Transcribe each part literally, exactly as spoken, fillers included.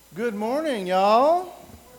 Good morning, y'all.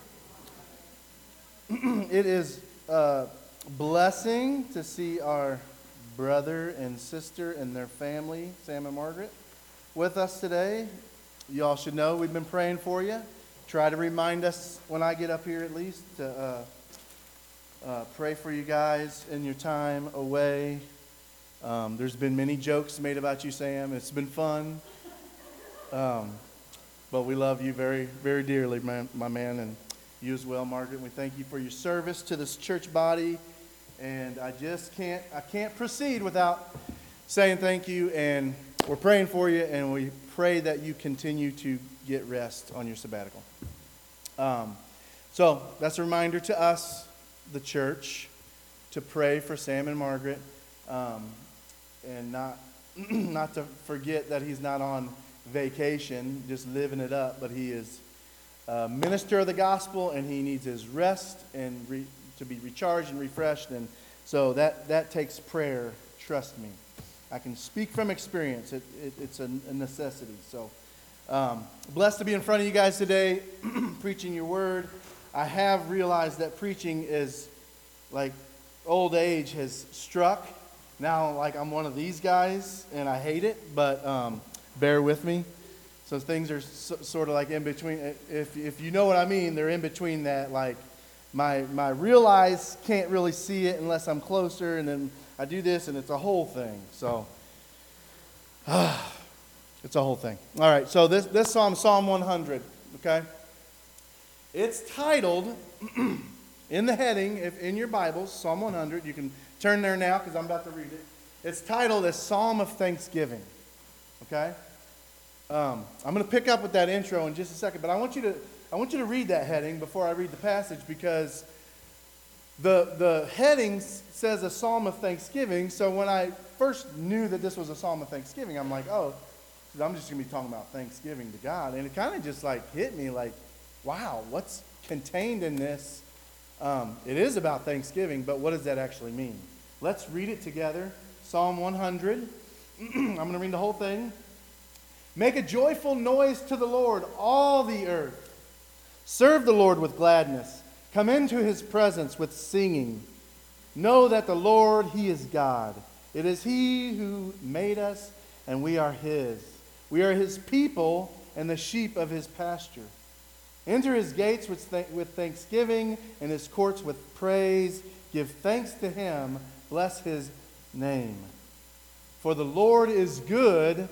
It is a blessing to see our brother and sister and their family, Sam and Margaret, with us today. Y'all should know we've been praying for you. Try to remind us when I get up here at least to uh, uh, pray for you guys in your time away. Um, there's been many jokes made about you, Sam. It's been fun. Um, But we love you very, very dearly, man, my man, and you as well, Margaret. We thank you for your service to this church body, and I just can't, I can't proceed without saying thank you, and we're praying for you, and we pray that you continue to get rest on your sabbatical. Um, so that's a reminder to us, the church, to pray for Sam and Margaret, um, and not, not to forget that he's not on vacation, just living it up, but he is a minister of the gospel, and he needs his rest and re, to be recharged and refreshed, and so that, that takes prayer, trust me. I can speak from experience. It, it, it's a, a necessity. So um, blessed to be in front of you guys today, preaching your word. I have realized that preaching is like old age has struck. Now, like I'm one of these guys, and I hate it, but um, bear with me. So things are so, sort of like in between. If if you know what I mean, they're in between that. Like my my real eyes can't really see it unless I'm closer, and then I do this, and it's a whole thing. So uh, it's a whole thing. All right. So this this psalm, Psalm one hundred. Okay. It's titled in the heading, if in your Bibles, Psalm one hundred. You can turn there now because I'm about to read it. It's titled a Psalm of Thanksgiving. Okay. Um, I'm going to pick up with that intro in just a second, but I want you to I want you to read that heading before I read the passage, because the the heading says a psalm of thanksgiving. So when I first knew that this was a psalm of thanksgiving, I'm like, oh, I'm just going to be talking about thanksgiving to God, and it kind of just like hit me like, wow, what's contained in this? Um, it is about thanksgiving, but what does that actually mean? Let's read it together. Psalm one hundred. I'm going to read the whole thing. Make a joyful noise to the Lord, all the earth. Serve the Lord with gladness. Come into his presence with singing. Know that the Lord, he is God. It is he who made us, and we are his. We are his people and the sheep of his pasture. Enter his gates with, th- with thanksgiving and his courts with praise. Give thanks to him. Bless his name. For the Lord is good.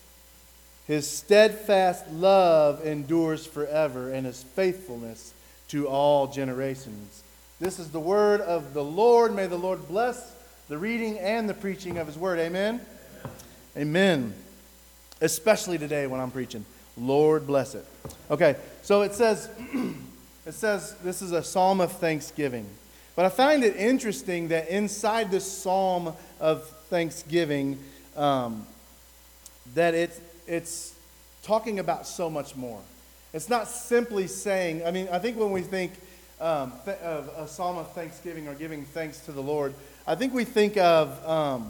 His steadfast love endures forever, and his faithfulness to all generations. This is the word of the Lord. May the Lord bless the reading and the preaching of his word. Amen? Amen. Amen. Especially today when I'm preaching. Lord bless it. Okay, so it says, it says this is a psalm of thanksgiving. But I find it interesting that inside this psalm of thanksgiving, um, that it's It's talking about so much more. It's not simply saying, I mean, I think when we think um, th- of a psalm of thanksgiving or giving thanks to the Lord, I think we think of um,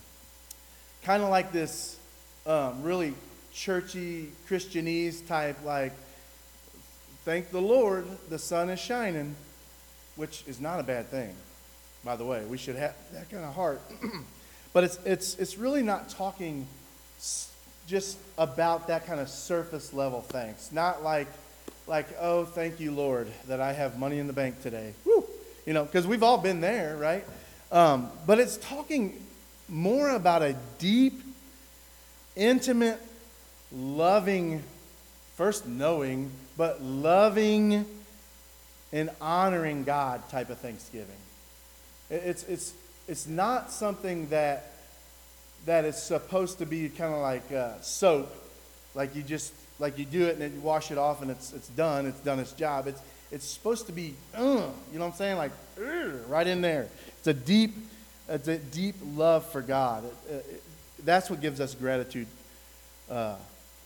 kind of like this um, really churchy, Christianese type, like, thank the Lord, the sun is shining, which is not a bad thing, by the way. We should have that kind of heart. But it's it's it's really not talking just about that kind of surface level thanks. Not like, like oh, thank you, Lord, that I have money in the bank today. Woo! You know, because we've all been there, right? Um, but it's talking more about a deep, intimate, loving, first knowing, but loving and honoring God type of thanksgiving. It's it's it's not something that that is supposed to be kind of like uh, soap, like you just like you do it and then you wash it off and it's it's done. It's done its job. It's it's supposed to be, uh, you know what I'm saying, like uh, right in there. It's a deep, it's a deep love for God. It, it, that's what gives us gratitude uh,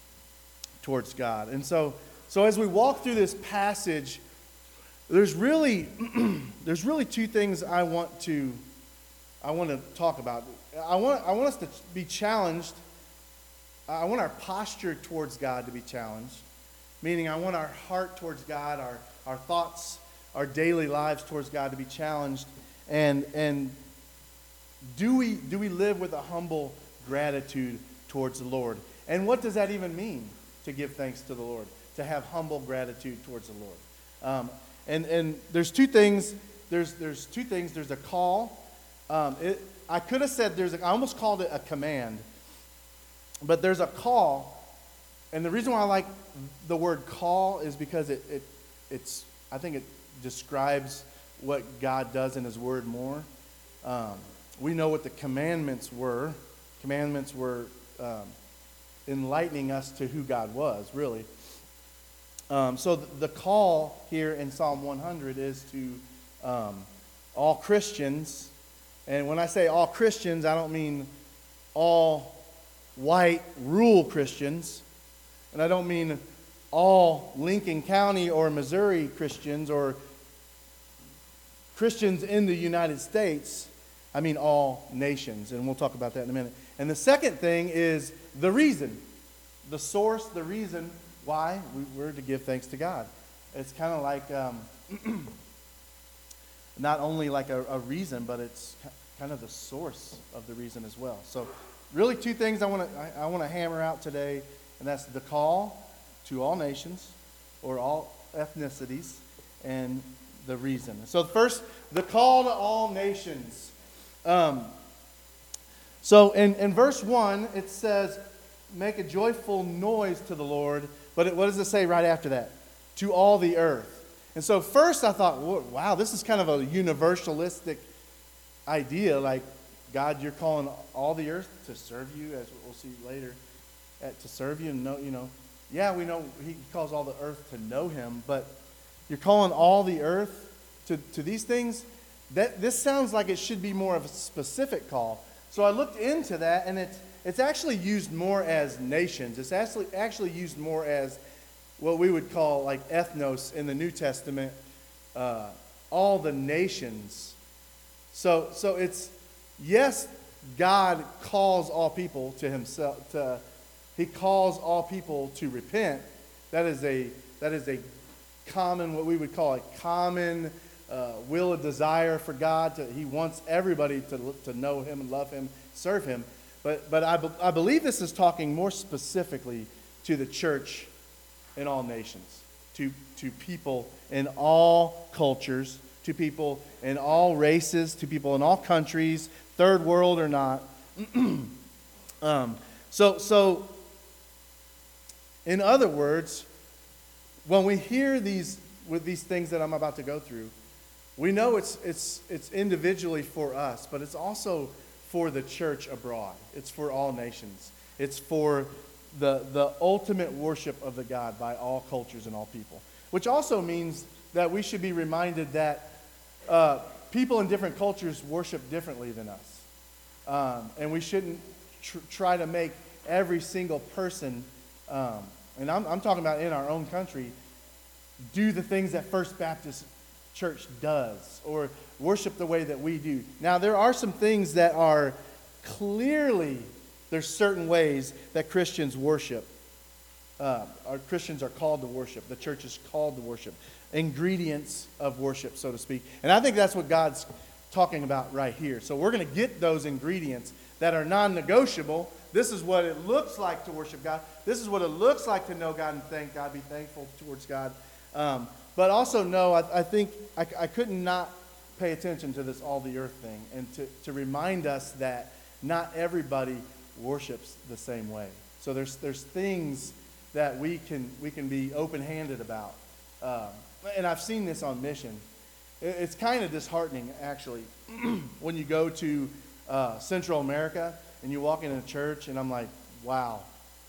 towards God. And so, so as we walk through this passage, there's really there's really two things I want to I want to talk about. I want I want us to be challenged. I want our posture towards God to be challenged. meaning I want our heart towards God, our, our thoughts, our daily lives towards God to be challenged. And and do we do we live with a humble gratitude towards the Lord? And what does that even mean, to give thanks to the Lord, to have humble gratitude towards the Lord? Um, and and there's two things. There's there's two things. There's a call. Um, it, I could have said there's. A, I almost called it a command, but there's a call. And the reason why I like the word call is because it, it it's I think it describes what God does in His Word more. Um, we know what the commandments were. Commandments were um, enlightening us to who God was, really. Um, so th- the call here in Psalm one hundred is to um, all Christians. And when I say all Christians, I don't mean all white rural Christians. And I don't mean all Lincoln County or Missouri Christians or Christians in the United States. I mean all nations, and we'll talk about that in a minute. And the second thing is the reason, the source, the reason why we, we're to give thanks to God. It's kind of like um, not only like a, a reason, but it's kind of the source of the reason as well. So really two things I want to I, I want to hammer out today, and that's the call to all nations or all ethnicities, and the reason. So first, the call to all nations. Um, so in, in verse one, it says, make a joyful noise to the Lord. But it, what does it say right after that? To all the earth. And so first I thought, wow, this is kind of a universalistic idea. Like, God, you're calling all the earth to serve you, as we'll see later, at, to serve you and know, you know. Yeah, we know He calls all the earth to know Him, but you're calling all the earth to, to these things? That this sounds like it should be more of a specific call. So I looked into that, and it's it's actually used more as nations. It's actually actually used more as what we would call like ethnos in the New Testament, uh, all the nations. So so it's yes, God calls all people to Himself. To, he calls all people to repent. That is a that is a common, what we would call a common uh, will, a desire for God. To, he wants everybody to to know Him and love Him, serve Him. But but I, be, I believe this is talking more specifically to the church in all nations, to to people in all cultures, to people in all races, to people in all countries, third world or not. um, so so. In other words, when we hear these with these things that I'm about to go through, we know it's it's it's individually for us, but it's also for the church abroad. It's for all nations. It's for the the ultimate worship of the God by all cultures and all people. Which also means that we should be reminded that uh, people in different cultures worship differently than us, um, and we shouldn't tr- try to make every single person. Um, and I'm, I'm talking about in our own country, do the things that First Baptist Church does, or worship the way that we do. Now, there are some things that are clearly, there's certain ways that Christians worship. Uh, our Christians are called to worship. The church is called to worship. Ingredients of worship, so to speak. And I think that's what God's talking about right here. So we're going to get those ingredients that are non-negotiable. This is what it looks like to worship God. This is what it looks like to know God and thank God, be thankful towards God. Um, but also know, I, I think I, I couldn't not pay attention to this all the earth thing, and to, to remind us that not everybody worships the same way. So there's there's things that we can we can be open-handed about. Um, and I've seen this on mission. It, it's kind of disheartening, actually, when you go to uh, Central America and you walk in a church, and I'm like, wow,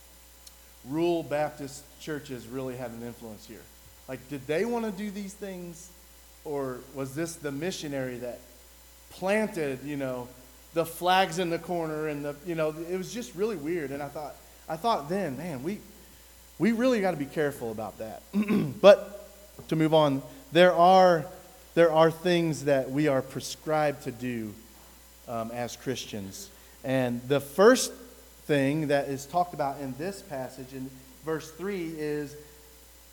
rural Baptist churches really had an influence here. Like, did they want to do these things? Or was this the missionary that planted, you know, the flags in the corner and the, you know, it was just really weird. And I thought, I thought then, man, we, we really got to be careful about that. But to move on, there are, there are things that we are prescribed to do um, as Christians. And the first thing that is talked about in this passage in verse three is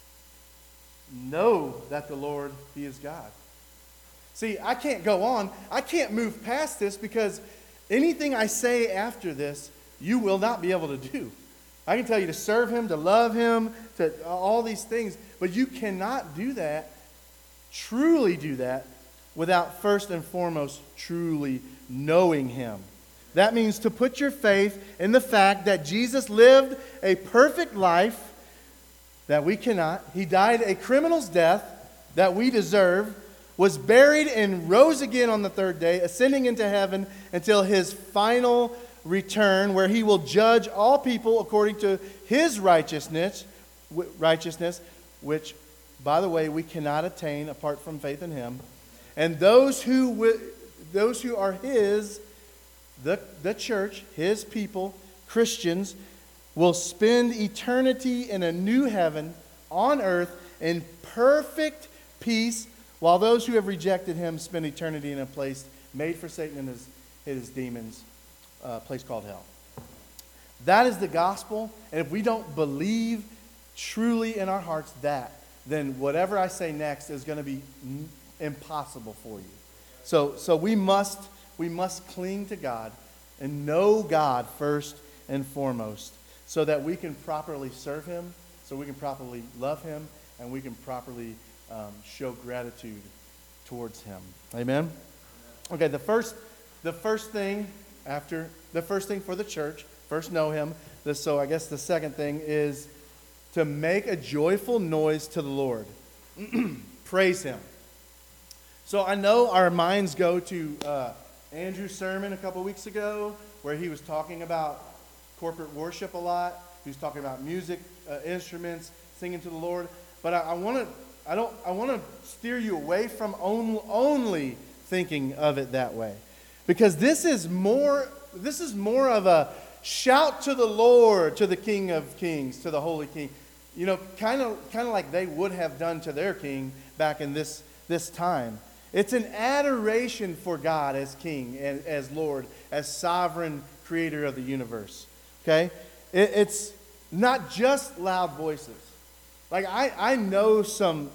know that the Lord, He is God. See, I can't go on. I can't move past this because anything I say after this, you will not be able to do. I can tell you to serve Him, to love Him, to all these things, but you cannot do that, truly do that, without first and foremost truly knowing Him. That means to put your faith in the fact that Jesus lived a perfect life that we cannot. He died a criminal's death that we deserve, was buried and rose again on the third day, ascending into heaven until His final return, where He will judge all people according to His righteousness, righteousness, which, by the way, we cannot attain apart from faith in Him. And those who those who are His, the, the church, His people, Christians, will spend eternity in a new heaven on earth in perfect peace, while those who have rejected Him spend eternity in a place made for Satan and his, his demons, a place called hell. That is the gospel, and if we don't believe truly in our hearts that, then whatever I say next is going to be impossible for you. So, so we must we must cling to God and know God first and foremost, so that we can properly serve Him, so we can properly love Him, and we can properly um, show gratitude towards Him. Amen? Okay, the first the first thing after the first thing for the church, first know Him. This, so I guess the second thing is to make a joyful noise to the Lord. Praise Him. So I know our minds go to uh, Andrew's sermon a couple weeks ago, where he was talking about corporate worship a lot. He was talking about music, uh, instruments, singing to the Lord. But I, I want to, I don't, I want to steer you away from on, only thinking of it that way, because this is more, this is more of a shout to the Lord, to the King of Kings, to the Holy King. You know, kind of, kind of like they would have done to their king back in this this time. It's an adoration for God as King and as Lord, as sovereign creator of the universe. Okay? It, it's not just loud voices. Like I, I know some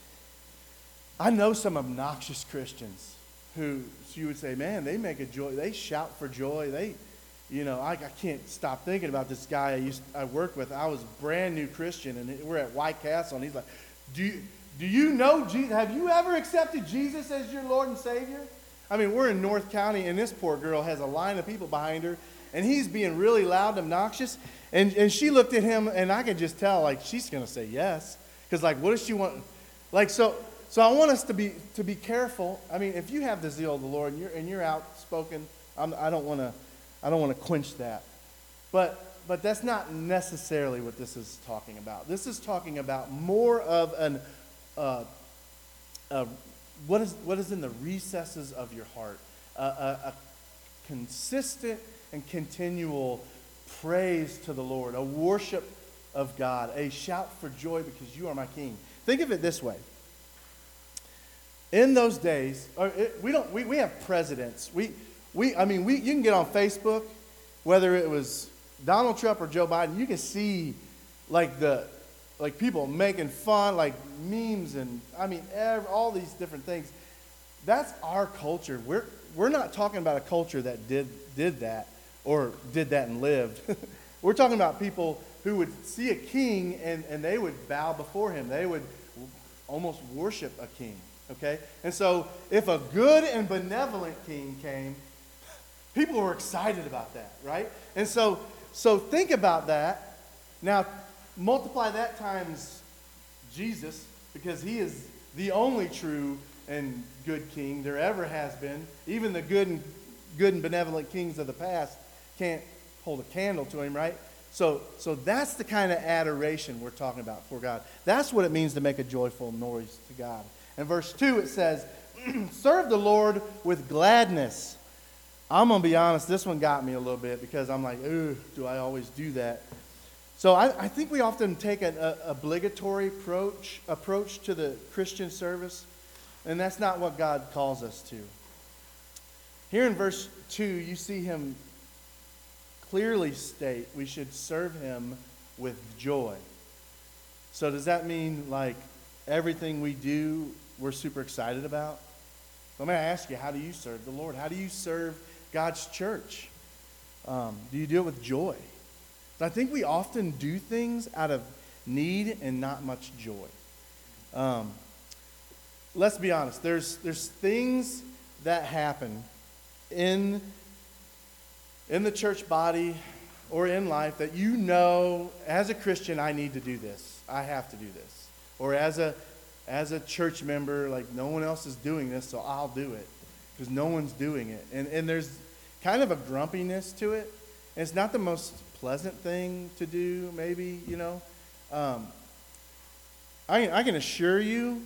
I know some obnoxious Christians who you would say, man, they make a joy, they shout for joy. They, you know, I, I can't stop thinking about this guy I used I worked with. I was a brand new Christian, and we're at White Castle, and he's like, do you Do you know Jesus? Have you ever accepted Jesus as your Lord and Savior? I mean, we're in North County, and this poor girl has a line of people behind her, and he's being really loud and obnoxious. And, and she looked at him, and I could just tell, like, she's going to say yes. Because, like, what does she want? Like, so so I want us to be to be careful. I mean, if you have the zeal of the Lord, and you're, and you're outspoken, I'm, I don't want to I don't want to quench that. But but that's not necessarily what this is talking about. This is talking about more of an Uh, uh, what is what is in the recesses of your heart, uh, a, a consistent and continual praise to the Lord, a worship of God, a shout for joy because you are my King. Think of it this way: in those days, or it, we don't we, we have presidents. We we I mean we you can get on Facebook, whether it was Donald Trump or Joe Biden, you can see like the. Like people making fun, like memes, and I mean, every, all these different things. That's our culture. We're we're not talking about a culture that did did that or did that and lived. We're talking about people who would see a king and, and they would bow before him. They would almost worship a king. Okay, and so if a good and benevolent king came, people were excited about that, right? And so so think about that now. Multiply that times Jesus, because He is the only true and good King there ever has been. Even the good and good and benevolent kings of the past can't hold a candle to Him, right? So, so that's the kind of adoration we're talking about for God. That's what it means to make a joyful noise to God. In verse two it says, serve the Lord with gladness. I'm going to be honest, this one got me a little bit because I'm like, ooh, do I always do that? So I, I think we often take an a, obligatory approach, approach to the Christian service, and that's not what God calls us to. Here in verse two, you see Him clearly state we should serve Him with joy. So does that mean like everything we do, we're super excited about. Let me ask you, how do you serve the Lord? How do you serve God's church? Um, do you do it with joy? I think we often do things out of need and not much joy. Um, let's be honest. There's there's things that happen in in the church body or in life that you know, as a Christian, I need to do this. I have to do this. Or as a as a church member, like no one else is doing this, so I'll do it because no one's doing it. And and there's kind of a grumpiness to it. And it's not the most pleasant thing to do, maybe, you know. Um, I, I can assure you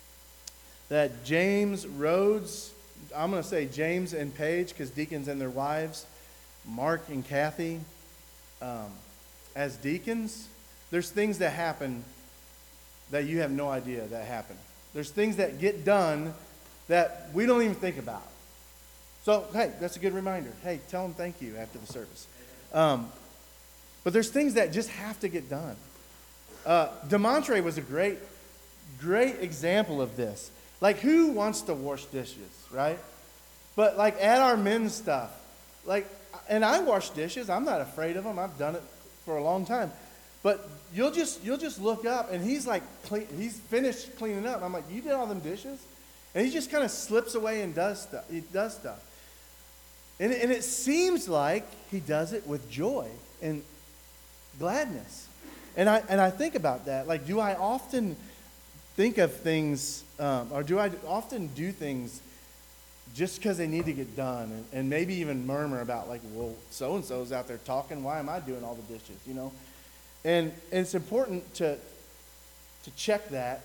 that James Rhodes, I'm going to say James and Paige, because deacons and their wives, Mark and Kathy, um, as deacons, there's things that happen that you have no idea that happen. There's things that get done that we don't even think about. So, hey, that's a good reminder. Hey, tell them thank you after the service. Um, but there's things that just have to get done. Uh, Demontre was a great, great example of this. Like, who wants to wash dishes, right? But, like, at our men's stuff, like, and I wash dishes. I'm not afraid of them. I've done it for a long time. But you'll just you'll just look up, and he's like, clean, he's finished cleaning up. I'm like, you did all them dishes? And he just kind of slips away and does stuff. He does stuff. And, and it seems like he does it with joy and gladness. And I and I think about that. Like, do I often think of things, um, or do I often do things just because they need to get done, and, and maybe even murmur about, like, well, so-and-so's out there talking. Why am I doing all the dishes, you know? And, and it's important to to check that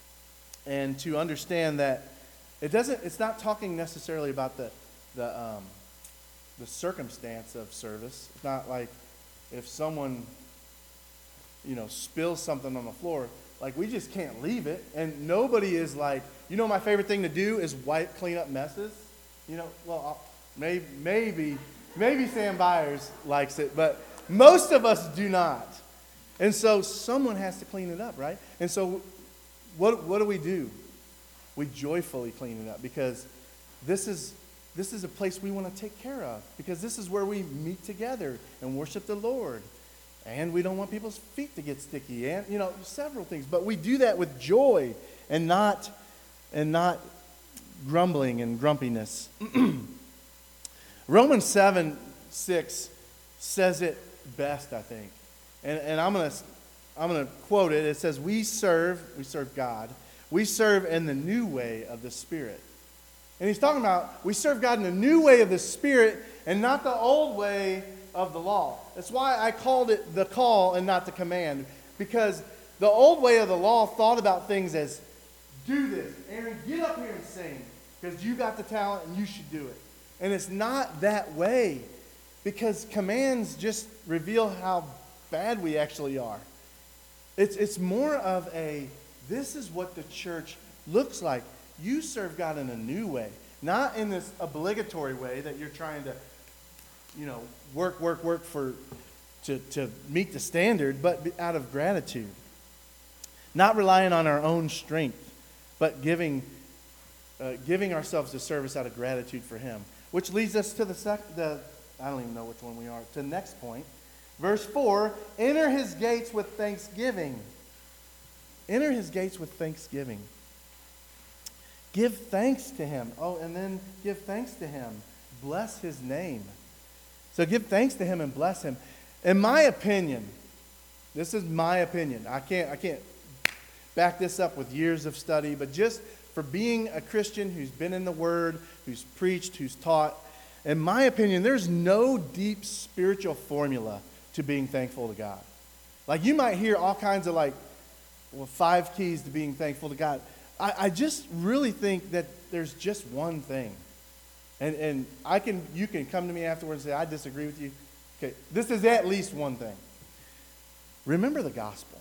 and to understand that it doesn't. It's not talking necessarily about the the um, the circumstance of service. It's not like if someone, you know, spills something on the floor, like, we just can't leave it. And nobody is like, you know, my favorite thing to do is wipe, clean up messes. You know, well, I'll, maybe maybe maybe Sam Byers likes it, but most of us do not. And so someone has to clean it up, right? And so what what do we do? We joyfully clean it up, because this is this is a place we want to take care of, because this is where we meet together and worship the Lord. And we don't want people's feet to get sticky, and, you know, several things. But we do that with joy and not and not grumbling and grumpiness. Romans seven six says it best, I think. And, and I'm gonna I'm gonna quote it. It says, "We serve, we serve God. We serve in the new way of the Spirit." And he's talking about we serve God in the new way of the Spirit and not the old way of the law. That's why I called it the call and not the command, because the old way of the law thought about things as, do this. Aaron, get up here and sing, because you got the talent and you should do it. And it's not that way, because commands just reveal how bad we actually are. It's it's more of a, this is what the church looks like. You serve God in a new way, not in this obligatory way that you're trying to, you know, work, work, work for to, to meet the standard, but out of gratitude. Not relying on our own strength, but giving uh, giving ourselves to service out of gratitude for Him. Which leads us to the, sec- the, I don't even know which one we are, to the next point. Verse four, enter His gates with thanksgiving. Enter His gates with thanksgiving. Give thanks to Him. Oh, and then give thanks to Him. Bless His name. So give thanks to Him and bless Him. In my opinion, this is my opinion. I can't, I can't back this up with years of study, but just for being a Christian who's been in the Word, who's preached, who's taught, in my opinion, there's no deep spiritual formula to being thankful to God. Like, you might hear all kinds of, like, well, five keys to being thankful to God. I, I just really think that there's just one thing. And and I can you can come to me afterwards and say, I disagree with you. Okay, this is at least one thing. Remember the gospel.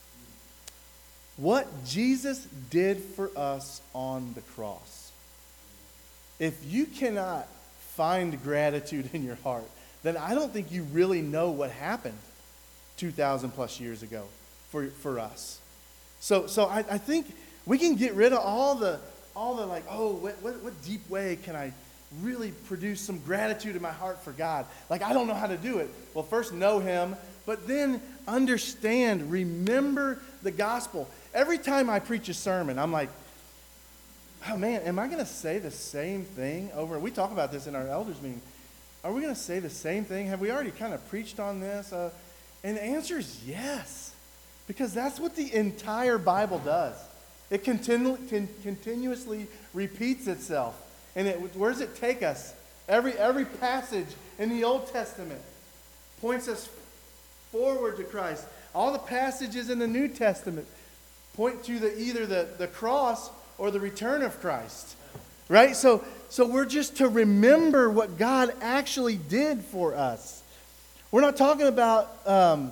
What Jesus did for us on the cross. If you cannot find gratitude in your heart, then I don't think you really know what happened two thousand plus years ago for, for us. So so I, I think we can get rid of all the, all the like, oh, what, what, what deep way can I really produce some gratitude in my heart for God? Like, I don't know how to do it. Well, first know him, but then understand, remember the gospel. Every time I preach a sermon, I'm like, oh man, am I going to say the same thing over? We talk about this in our elders meeting. Are we going to say the same thing? Have we already kind of preached on this? Uh, and the answer is yes, because that's what the entire Bible does. It continu- con- continuously repeats itself. And it, where does it take us? Every, every passage in the Old Testament points us forward to Christ. All the passages in the New Testament point to the, either the, the cross or the return of Christ. Right? So, so we're just to remember what God actually did for us. We're not talking about um,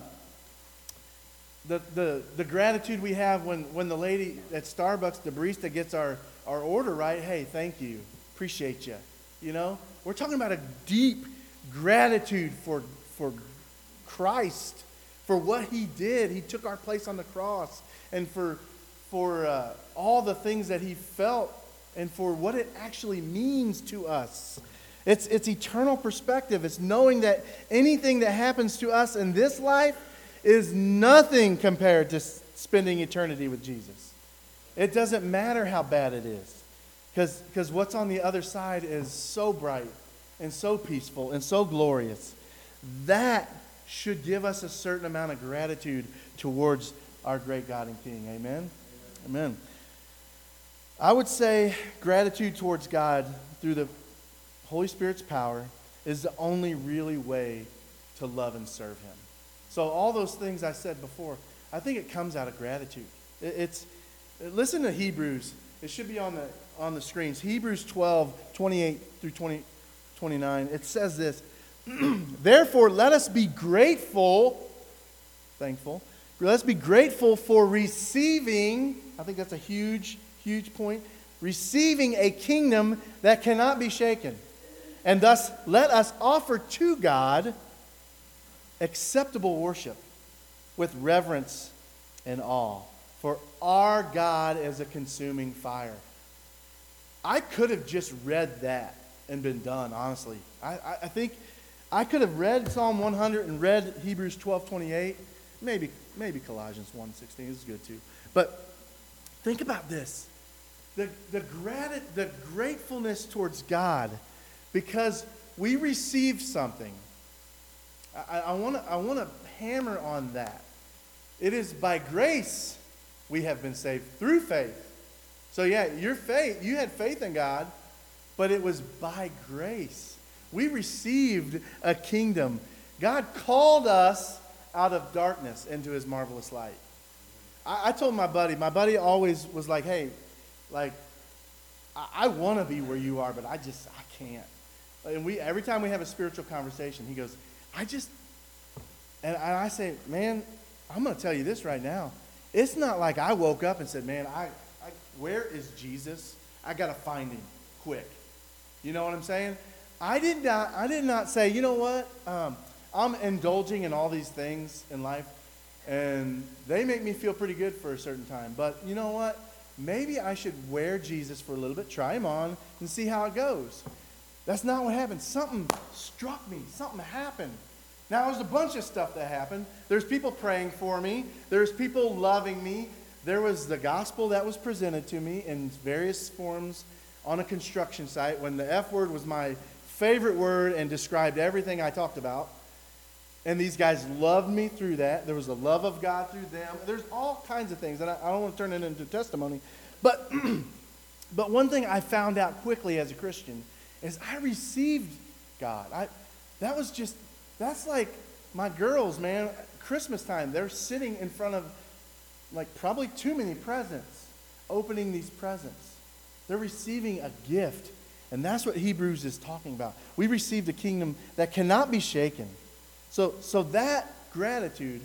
the, the, the gratitude we have when, when the lady at Starbucks, the barista, gets our, our order right. Hey, thank you. Appreciate you. You know? We're talking about a deep gratitude for, for Christ, for what he did. He took our place on the cross, and for, for uh, all the things that he felt, and for what it actually means to us. It's, it's eternal perspective. It's knowing that anything that happens to us in this life is nothing compared to spending eternity with Jesus. It doesn't matter how bad it is, because because what's on the other side is so bright and so peaceful and so glorious. That should give us a certain amount of gratitude towards our great God and King. Amen? Amen. Amen. I would say gratitude towards God through the Holy Spirit's power is the only really way to love and serve him. So all those things I said before, I think it comes out of gratitude. It, it's listen to Hebrews. It should be on the on the screens. Hebrews twelve, twenty-eight through twenty, twenty-nine. It says this. Therefore, let us be grateful, thankful. Let's be grateful for receiving, I think that's a huge, huge point, receiving a kingdom that cannot be shaken. And thus, let us offer to God acceptable worship with reverence and awe. For our God is a consuming fire. I could have just read that and been done, honestly. I, I, I think I could have read Psalm one hundred and read Hebrews twelve twenty-eight. Maybe, maybe Colossians one sixteen is good too. But think about this. The, the, grat- the gratefulness towards God because we received something. I, I want to I want to hammer on that. It is by grace we have been saved through faith. So yeah, your faith, you had faith in God, but it was by grace. We received a kingdom. God called us out of darkness into his marvelous light. I, I told my buddy, my buddy always was like, hey, like, I, I want to be where you are, but I just, I can't. And we every time we have a spiritual conversation, he goes, I just, and I say, man, I'm going to tell you this right now. It's not like I woke up and said, man, I, I where is Jesus? I got to find him quick. You know what I'm saying? I did not, I did not say, you know what? Um, I'm indulging in all these things in life, and they make me feel pretty good for a certain time. But you know what? Maybe I should wear Jesus for a little bit, try him on, and see how it goes. That's not what happened. Something struck me. Something happened. Now, there's a bunch of stuff that happened. There's people praying for me. There's people loving me. There was the gospel that was presented to me in various forms on a construction site when the F word was my favorite word and described everything I talked about. And these guys loved me through that. There was the love of God through them. There's all kinds of things, and I, I don't want to turn it into testimony. But, but one thing I found out quickly as a Christian is I received God. I, that was just, that's like my girls, man, Christmas time. They're sitting in front of like probably too many presents, opening these presents. They're receiving a gift. And that's what Hebrews is talking about. We received a kingdom that cannot be shaken. So, so that gratitude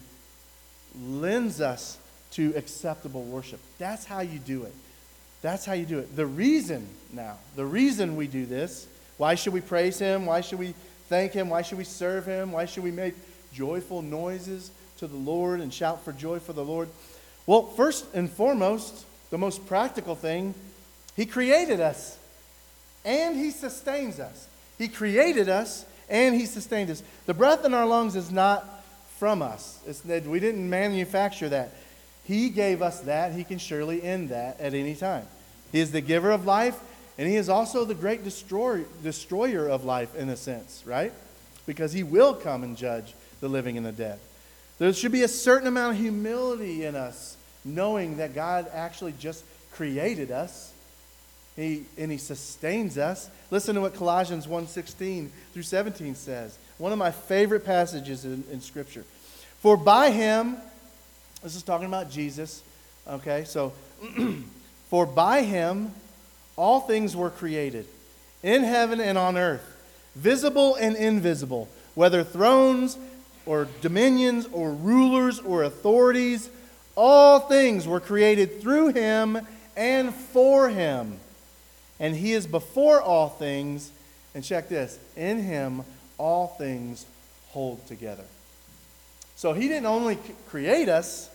lends us to acceptable worship. That's how you do it. That's how you do it. The reason now, the reason we do this, why should we praise him? Why should we thank him? Why should we serve him? Why should we make joyful noises to the Lord and shout for joy for the Lord? Well, first and foremost, the most practical thing, He created us and He sustains us. He created us and He sustained us. The breath in our lungs is not from us. It's, we didn't manufacture that. He gave us that. He can surely end that at any time. He is the giver of life, and He is also the great destroyer, destroyer of life in a sense, right? Because He will come and judge the living and the dead. There should be a certain amount of humility in us, knowing that God actually just created us. He, and He sustains us. Listen to what Colossians one sixteen through seventeen says. One of my favorite passages in, in Scripture. For by Him, this is talking about Jesus, okay, so, for by Him all things were created, in heaven and on earth, visible and invisible, whether thrones or dominions or rulers or authorities, all things were created through Him and for Him. And He is before all things, and check this, in Him all things hold together. So He didn't only create us,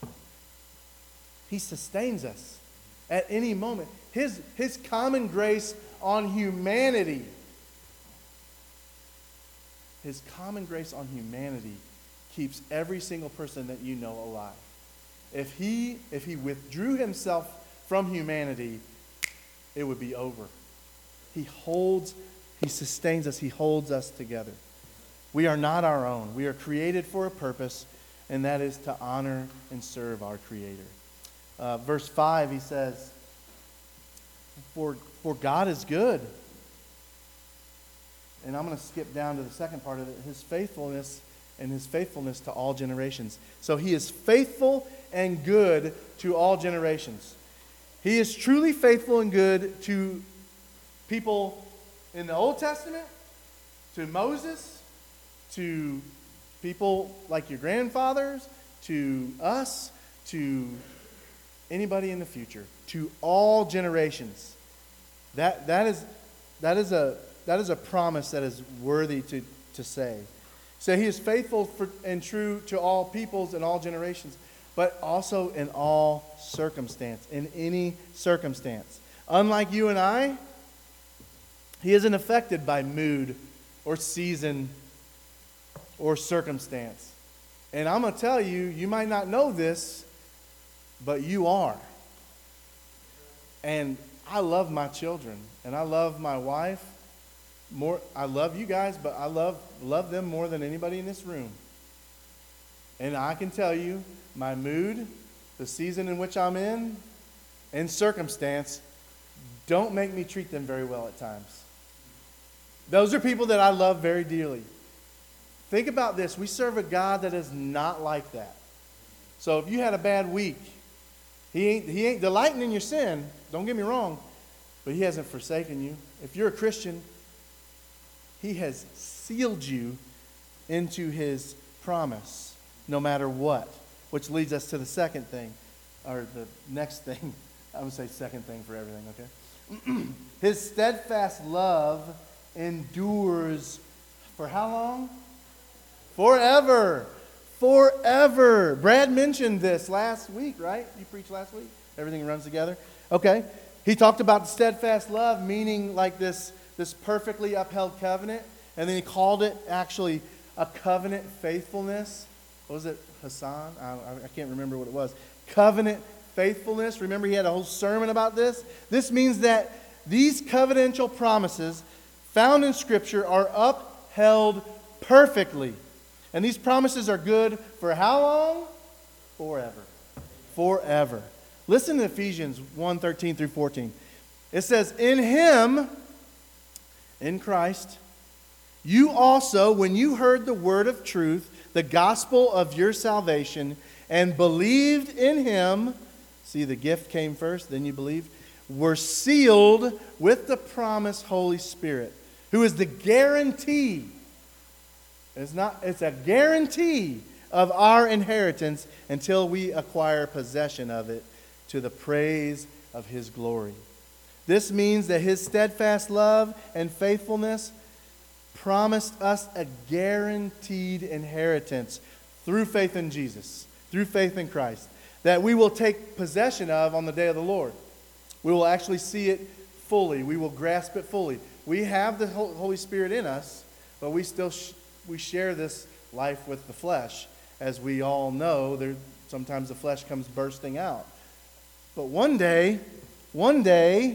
He sustains us at any moment. His, his common grace on humanity, His common grace on humanity keeps every single person that you know alive. If he, if he withdrew Himself from humanity, it would be over. He holds, He sustains us, He holds us together. We are not our own. We are created for a purpose, and that is to honor and serve our Creator. Uh, verse five, he says, for, for God is good. And I'm going to skip down to the second part of it, His faithfulness and His faithfulness to all generations. So He is faithful and good to all generations. He is truly faithful and good to people in the Old Testament, to Moses, to people like your grandfathers, to us, to anybody in the future, to all generations. That, that, is, that, is, a, that is a promise that is worthy to, to say. So He is faithful for, and true to all peoples and all generations, but also in all circumstance, in any circumstance. Unlike you and I, He isn't affected by mood or season or circumstance. And I'm going to tell you, you might not know this, but you are. And I love my children, and I love my wife. More, I love you guys, but I love, love them more than anybody in this room. And I can tell you, my mood, the season in which I'm in, and circumstance don't make me treat them very well at times. Those are people that I love very dearly. Think about this. We serve a God that is not like that. So if you had a bad week, He ain't, he ain't delighting in your sin, don't get me wrong, but He hasn't forsaken you. If you're a Christian, He has sealed you into His promise, no matter what. Which leads us to the second thing, or the next thing. I would say second thing for everything, okay? His steadfast love endures for how long? Forever. Forever. Brad mentioned this last week, right? You preached last week? Everything runs together? Okay. He talked about the steadfast love, meaning like this, this perfectly upheld covenant. And then he called it actually a covenant faithfulness. What was it? Hassan? I, I can't remember what it was. Covenant faithfulness. Remember he had a whole sermon about this? This means that these covenantal promises found in Scripture are upheld perfectly. And these promises are good for how long? Forever. Forever. Listen to Ephesians one thirteen through fourteen. It says, in Him, in Christ, you also, when you heard the word of truth, the gospel of your salvation, and believed in Him, see, the gift came first, then you believed, were sealed with the promised Holy Spirit, who is the guarantee. It's not, it's a guarantee of our inheritance until we acquire possession of it, to the praise of His glory. This means that His steadfast love and faithfulness promised us a guaranteed inheritance through faith in Jesus, through faith in Christ. that we will take possession of on the day of the Lord. We will actually see it fully. We will grasp it fully. We have the Holy Spirit in us, but we still sh- we share this life with the flesh. As we all know, there sometimes the flesh comes bursting out. But one day, one day,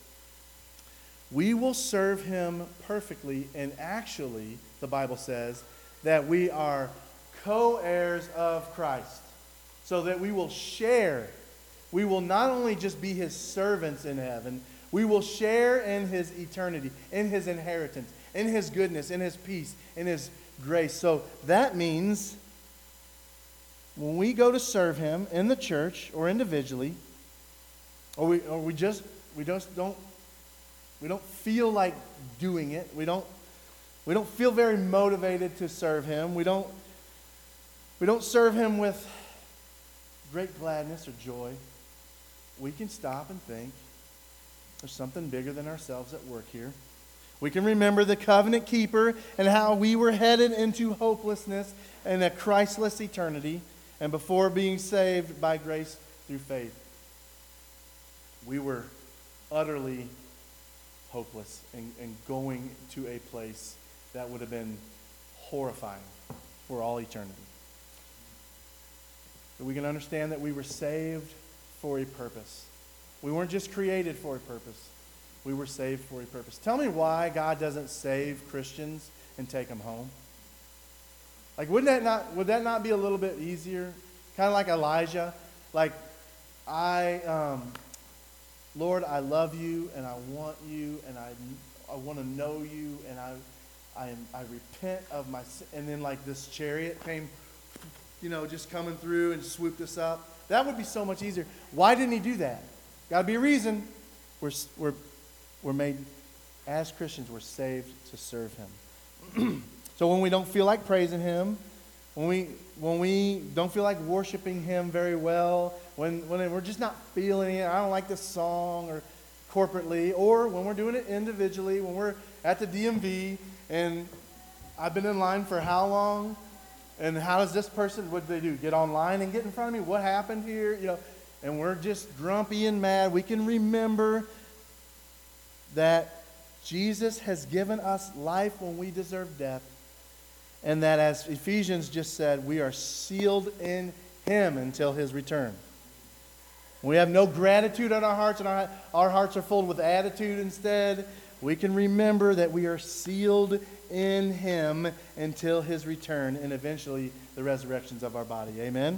we will serve him perfectly, and actually, the Bible says that we are co-heirs of Christ, so that we will share. We will not only just be his servants in heaven, we will share in his eternity, in his inheritance, in his goodness, in his peace, in his grace. So that means when we go to serve him in the church or individually, or we or we just we just don't we don't feel like doing it. We don't we don't feel very motivated to serve him. We don't we don't serve him with great gladness or joy. We can stop and think, there's something bigger than ourselves at work here. We can remember the covenant keeper and how we were headed into hopelessness and a Christless eternity, and before being saved by grace through faith, we were utterly hopeless and, and going to a place that would have been horrifying for all eternity. But we can understand that we were saved for a purpose. We weren't just created for a purpose. We were saved for a purpose. Tell me why God doesn't save Christians and take them home. Like, wouldn't that not, would that not be a little bit easier? Kind of like Elijah. Like, I, um, Lord, I love you, and I want you, and I, I want to know you, and I, I, am, I repent of my sin. And then, like, this chariot came, you know, just coming through and swooped us up. That would be so much easier. Why didn't he do that? Got to be a reason. We're, we're, we're made, as Christians, we're saved to serve him. So when we don't feel like praising him, when we when we don't feel like worshiping him very well, when when we're just not feeling it, I don't like this song, or corporately, or when we're doing it individually, when we're at the D M V and I've been in line for how long, and how does this person, what do they do? Get online and get in front of me? What happened here? You know, and we're just grumpy and mad. We can remember that Jesus has given us life when we deserve death. And that, as Ephesians just said, we are sealed in him until his return. We have no gratitude in our hearts, and our, our hearts are filled with attitude instead. We can remember that we are sealed in him until his return and eventually the resurrections of our body. Amen?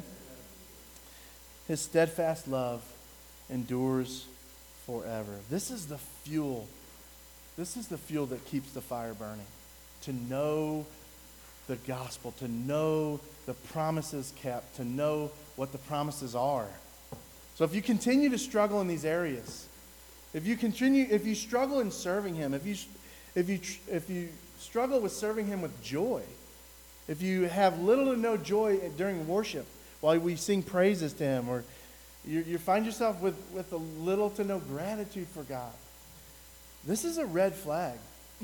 His steadfast love endures forever. This is the fuel. This is the fuel that keeps the fire burning. To know the gospel, to know the promises kept, to know what the promises are. So if you continue to struggle in these areas, if you continue, if you struggle in serving him, if you, if you, if you struggle with serving him with joy, if you have little to no joy during worship while we sing praises to him, or you, you find yourself with, with a little to no gratitude for God, this is a red flag.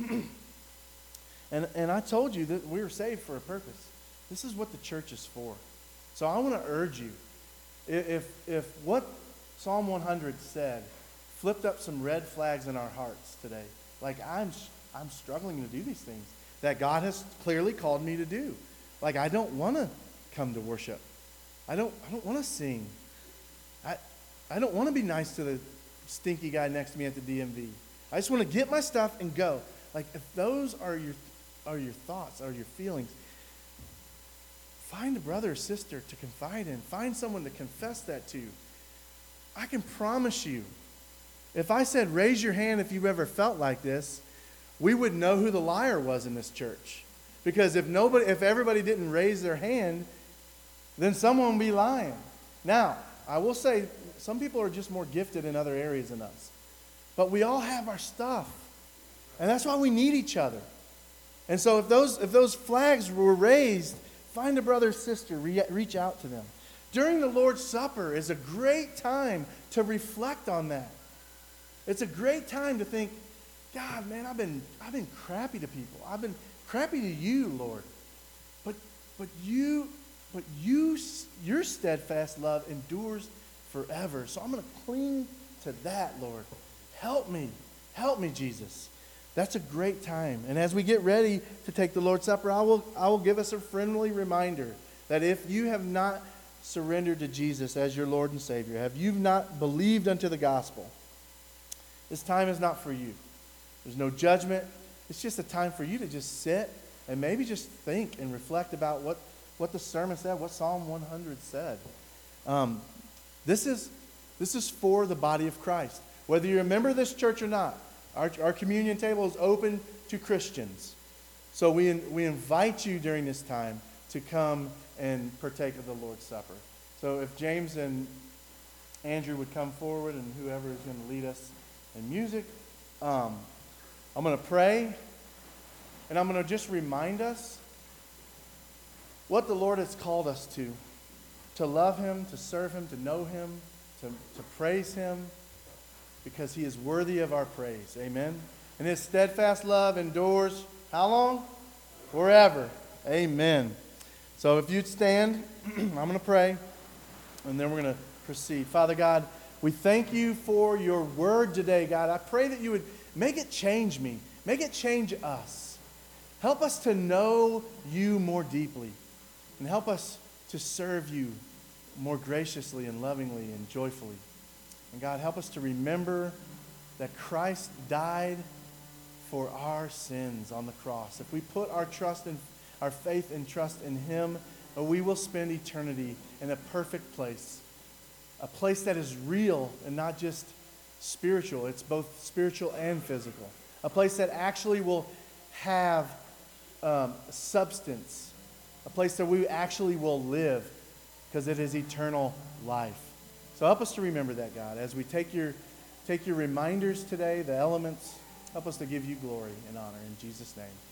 And and I told you that we were saved for a purpose. This is what the church is for. So I want to urge you, if if what Psalm one hundred said flipped up some red flags in our hearts today, like I'm I'm struggling to do these things that God has clearly called me to do. Like, I don't want to come to worship. I don't I don't want to sing. I I don't want to be nice to the stinky guy next to me at the D M V. I just want to get my stuff and go. Like, if those are your are your thoughts, are your feelings, find a brother or sister to confide in. Find someone to confess that to. I can promise you, if I said, raise your hand if you've ever felt like this, we would know who the liar was in this church. Because if nobody, if everybody didn't raise their hand, then someone would be lying. Now, I will say, some people are just more gifted in other areas than us. But we all have our stuff. And that's why we need each other. And so if those if those flags were raised, find a brother or sister, re- reach out to them. During the Lord's Supper is a great time to reflect on that. It's a great time to think, God, man, I've been I've been crappy to people. I've been crappy to you, Lord. But but you but you, your steadfast love endures forever. So I'm going to cling to that, Lord. Help me. Help me, Jesus. That's a great time. And as we get ready to take the Lord's Supper, I will, I will give us a friendly reminder that if you have not surrendered to Jesus as your Lord and Savior, have you not believed unto the gospel, this time is not for you. There's no judgment. It's just a time for you to just sit and maybe just think and reflect about what, what the sermon said, what Psalm one hundred said. Um, this is, this is for the body of Christ. Whether you're a member of this church or not, our, our communion table is open to Christians. So we, we invite you during this time to come and partake of the Lord's Supper. So if James and Andrew would come forward, and whoever is going to lead us in music, um, I'm going to pray, and I'm going to just remind us what the Lord has called us to. To love Him, to serve Him, to know Him, to, to praise Him, because He is worthy of our praise. Amen? And His steadfast love endures how long? Forever. Amen. So if you'd stand, I'm going to pray, and then we're going to proceed. Father God, we thank you for your word today, God. I pray that you would make it change me. Make it change us. Help us to know you more deeply, and help us to serve you more graciously and lovingly and joyfully. And God, help us to remember that Christ died for our sins on the cross. If we put our trust in, our faith and trust in Him, we will spend eternity in a perfect place. A place that is real and not just spiritual. It's both spiritual and physical. A place that actually will have um, substance. A place that we actually will live, because it is eternal life. So help us to remember that, God. As we take your, take your reminders today, the elements, help us to give you glory and honor in Jesus' name.